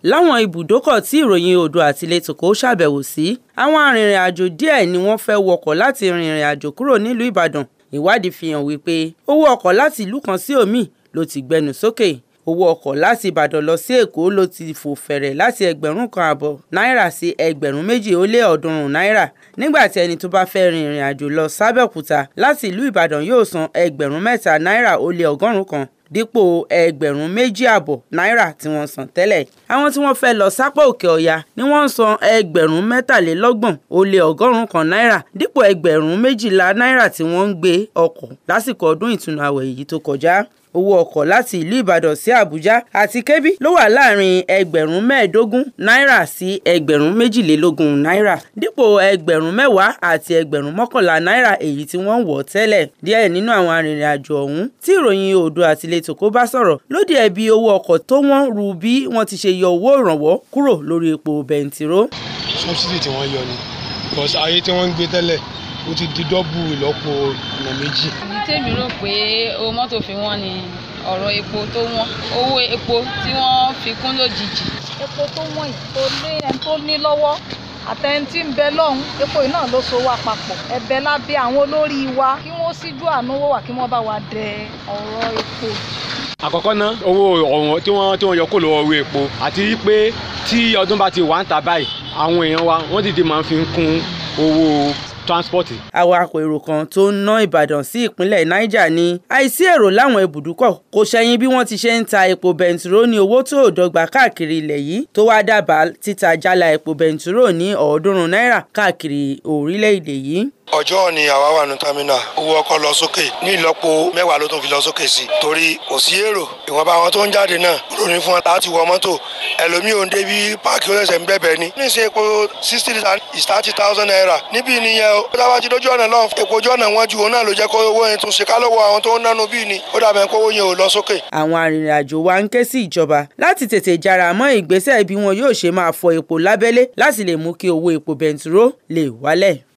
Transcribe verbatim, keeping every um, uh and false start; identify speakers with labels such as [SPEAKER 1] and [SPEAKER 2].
[SPEAKER 1] láwọn ibùdókọ̀ tí ìròyìn Odò àti Létòkó ṣàbẹ̀wò sí. Àwọn arìnrìn-àjò díẹ̀ ni wọ́n fẹ́ wọkọ̀ láti rin ìrìn-àjò kúrò nílùú Ìbàdàn. Ìwádìí fi hàn wípé owó ọkọ̀ láti ìlú kan sí òmíì ló ti gbẹnu sókè. Owó ọkọ̀ láti Ìbàdàn lọ sí Èkó ló ti fò fẹ̀rẹ̀ láti ẹgbẹ̀rún kan àbọ̀ náírà sí ẹgbẹ̀rún méjì ó lé ọ̀ọ́dúnrún náírà. Nígbà tí ẹni tó bá fẹ́ rin ìrìn àjò lọ sábẹ́òkúta láti ìlú Ìbàdàn yóò san ẹgbẹ̀rún mẹ́ta náírà ó lé ọgọ́rùn-ún kan dípò ẹgbẹ̀rún méjì àbọ̀ náírà tí wọ́n san tẹ́lẹ̀. Àwọn tí wọ́n fẹ́ lọ sápá òkè ọya ni wọ́n ń san ẹgbẹ̀rún mẹ́tàlélọ́gbọ̀n ó lé ọgọ́rùn-ún kan náírà dípò ẹgbẹ̀rún méjìlá náírà tí wọ́n ń gbé ọkọ̀ lásìkò ọdún ìtúnu àwẹ̀ yìí tó kọjá. Owó ọkọ̀ láti ìlú Ìbàdàn sí Àbújá àti Kẹ́bí ló wà láàrin ẹgbẹ̀rún mẹ́ẹ̀ẹ́dógún náírà sí ẹgbẹ̀rún méjìlélógún náírà dípò ẹgbẹ̀rún mẹ́wàá àti ẹgbẹ̀rún mọ́kànlá náírà èyí tí wọ́n wọ̀ tẹ́lẹ̀. Díẹ̀ nínú àwọn arìnrìn-àjò ọ̀hún tí ìròyìn Odò àti Létòkó bá sọ̀rọ̀ lódì ẹ̀bi owó ọkọ̀ tó wọ́n rú bí wọ́n ti ṣe yọ owó ìrànwọ́ kúrò lórí epo bẹntiró.
[SPEAKER 2] Subsidy tí wọ́n yọ ni because ayé tí wọ́n ń gbé tẹ́lẹ̀ ó ti di dọ́bù ìlọ́po ọ̀nà méjì.
[SPEAKER 3] Ibi tèmi rò pé owó mọ́tò fi wọ́n ni ọ̀rọ̀ epo tó wọ́n, owó epo tí wọ́n fi kún lójijì.
[SPEAKER 4] Epo tó wọ́n yìí tó lé ẹni tó ní lọ́wọ́ àtẹni tí ń bẹ lọ́hùn, epo yìí náà ló so wá papọ̀. Ẹ̀bẹ̀ lábẹ́ àwọn olórí wa kí wọ́n síjú àánú wò wá kí wọ́n bá wa dẹ ọ̀rọ̀ epo.
[SPEAKER 5] Àkọ́kọ́ ná owó ọ̀wọ́n tí wọ́n tí wọ́n yọ kó lọ́wọ́ owó epo àti pé tí ọdún bá ti wà ń ta báyìí àwọn èèyàn wa wọ́n dìde máa ń fi kún owó transport.
[SPEAKER 1] Awakọ̀ èrò kan tó ń ná Ìbàdàn sí ìpínlẹ̀ Niger ní àìsí èrò láwọn ibùdókọ̀ kò ṣẹ̀yìn bí wọ́n ti ṣe ń ta epo bẹntiró ní owó tó dọ́gba káàkiri ilẹ̀ yìí tó wá dábàá títa jálá epo bẹntiró ní ọ̀ọ́dúnrún náírà káàkiri orílẹ̀-èdè yìí.
[SPEAKER 6] Ọjọ́ ni àwa wà ní támínà owó ọkọ̀ lọ sókè ní ìlọ́po mẹ́wàá ló tún fi lọ sókè sí torí kò sí èrò ìwọ̀nba àwọn tó ń jáde náà lórí fún wọn láti wọ mọ́tò ẹlòmíì ò ń débi páàkì ó ṣẹ̀ṣẹ̀ ń bẹ̀bẹ̀ ni. ní ìṣe epo sixty litre is thirty thousand naira níbí nìyẹn o. ó dábàá ti dójú ọ̀nà lọ́n epo ojú ọ̀nà wọn ju òun náà ló jẹ́ kó owó yẹn tún ṣe ká lọ́wọ́ àwọn tó ń nánu bíi ni ó dàbẹ̀ kó owó yẹn ò lọ sókè.
[SPEAKER 1] Àwọn arìnrìn-àjò wa ń ké sí ìjọba láti tètè jára mọ́ ìgbésẹ̀ bí wọn yóò ṣe máa fọ epo lábẹ́lé láti lè mú kí owó epo bẹntiró lè wálẹ̀.